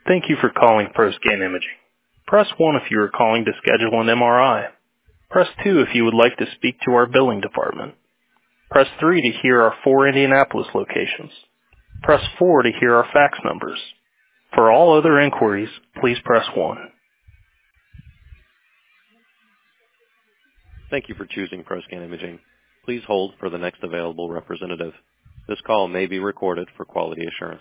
Thank you for calling ProScan Imaging. Press 1 if you are calling to schedule an MRI. Press 2 if you would like to speak to our billing department. Press 3 to hear our 4 Indianapolis locations. Press 4 to hear our fax numbers. For all other inquiries, please press 1. Thank you for choosing ProScan Imaging. Please hold for the next available representative. This call may be recorded for quality assurance.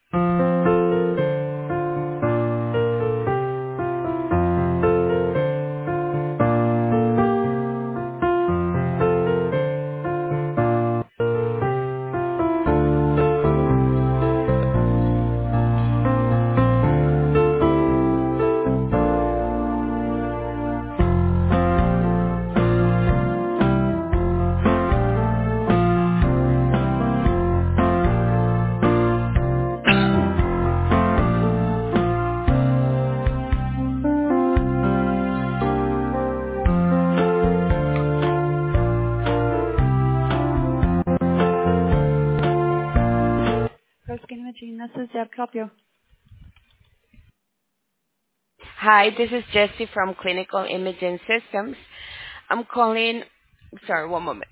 ProScan Imaging, this is Deb. Can I help you? Hi, this is Jessie from Clinical Imaging Systems. I'm calling, sorry, one moment.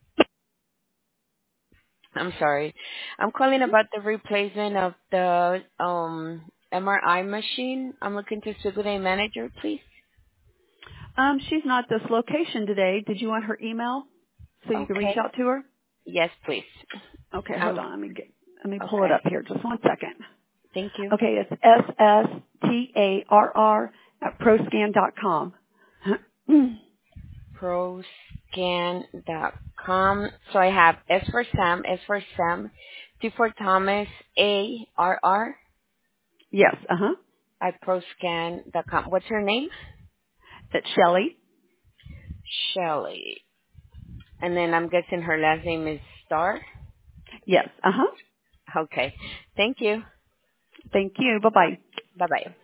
I'm sorry. I'm calling about the replacement of the MRI machine. I'm looking to speak with a manager, please. She's not at this location today. Did you want her email so you can reach out to her? Yes, please. Okay, hold on. Let me pull Okay. it up here. Just one second. Thank you. Okay, it's SSTARR@proscan.com. Proscan.com. So I have S for Sam, T for Thomas, ARR Yes, at proscan.com. What's her name? It's Shelley. Shelley. And then I'm guessing her last name is Star? Yes, Okay. Thank you. Thank you. Bye-bye. Bye-bye.